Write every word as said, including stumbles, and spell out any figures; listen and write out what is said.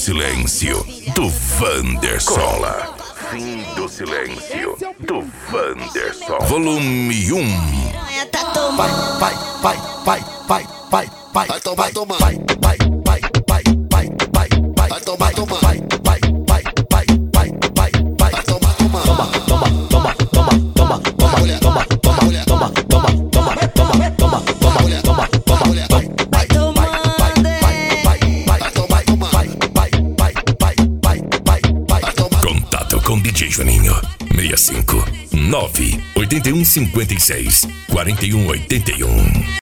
silêncio, do Wanderson. Cola. Fim do silêncio, do Wanderson. Volume um. Vai, vai, vai, vai, vai, vai, vai, vai tomar, tomar. Vai, vai, vai, vai, vai, vai, vai, vai tomar, tomar. Vai, vai, vai, vai, vai, vai, vai, vai tomar, tomar. Toma, toma, toma, toma, toma, toma, mulher, toma, toma, mulher, toma, toma, toma, toma, toma, toma, mulher, toma, toma, mulher, vai, vai, vai, vai, vai, vai, vai tomar, tomar. vai, vai, vai, vai, vai, vai, vai, tomar. Contato com D J Juninho. seis cinco nove oito um cinco seis quatro um oito um.